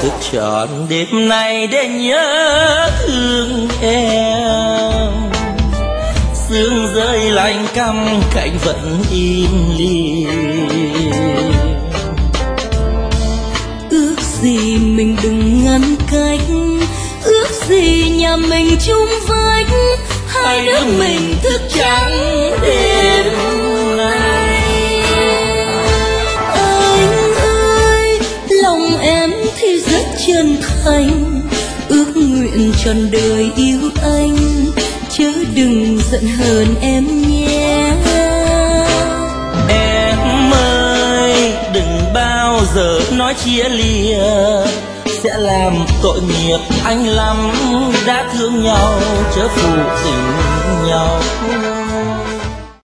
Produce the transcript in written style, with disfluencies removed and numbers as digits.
thức trọn đêm nay để nhớ thương em. Sương rơi lạnh căm cánh vẫn im lìm. Ước gì mình đừng ngăn cách, ước gì nhà mình chung vách, hai đứa mình thức trắng đêm nay. Anh ơi, lòng em thì rất chân thành, ước nguyện trọn đời yêu anh, chớ đừng giận hờn em nhé. Em ơi, đừng bao giờ nói chia lìa, sẽ làm tội nghiệp anh lắm. Đã thương nhau chớ phụ tình nhau.